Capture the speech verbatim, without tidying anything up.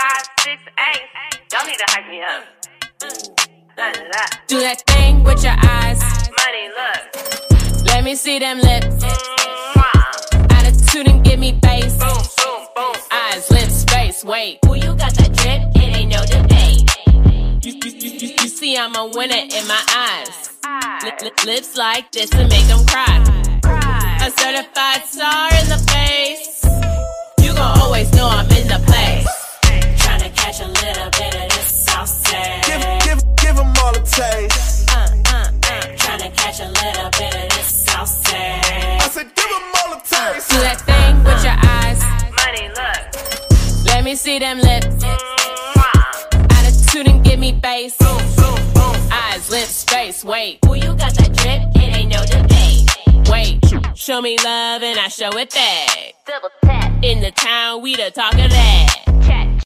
five, six, eight. Y'all need to hype me up. Da, da, da. Do that thing with your eyes. Money, look. Let me see them lips. Mwah. Attitude and give me bass. Boom, boom, boom. Eyes, lips, face, wait. Ooh, you got that drip, it ain't no debate. You, you, you, you, you see I'm a winner in my eyes. Lip, lip, lips like this to make them cry. A certified star in the face. You gon' always know I'm in the place. Tryna catch a little bit of this saucy. Give, give, give them all a taste. Uh, uh, uh. Tryna catch a little bit of this saucy. I said, give them all a taste. Do that thing with your eyes. Money, look. Let me see them lips. Mwah. Attitude and give me bass. Boom, boom, boom. Eyes, lips, face, wait. Ooh, you got that drip, it ain't no debate. Wait, show me love and I show it back. Double tap. In the town, we the talk of that. Check.